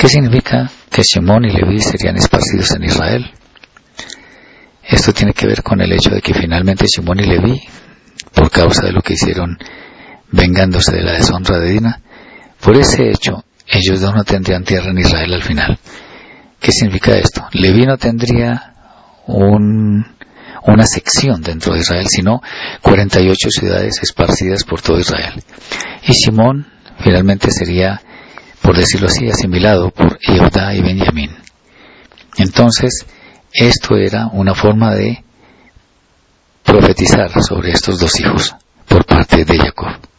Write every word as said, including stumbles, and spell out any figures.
¿Qué significa que Shimón y Leví serían esparcidos en Israel? Esto tiene que ver con el hecho de que finalmente Shimón y Leví, por causa de lo que hicieron vengándose de la deshonra de Dina, por ese hecho ellos dos no tendrían tierra en Israel al final. ¿Qué significa esto? Leví no tendría un, una sección dentro de Israel, sino cuarenta y ocho ciudades esparcidas por todo Israel. Y Shimón finalmente sería, por decirlo así, asimilado por Yehudá y Benjamín. Entonces, esto era una forma de profetizar sobre estos dos hijos por parte de Jacob.